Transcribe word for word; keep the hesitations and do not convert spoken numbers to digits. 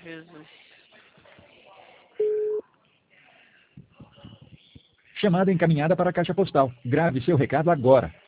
Jesus. Chamada encaminhada para a caixa postal. Grave seu recado agora.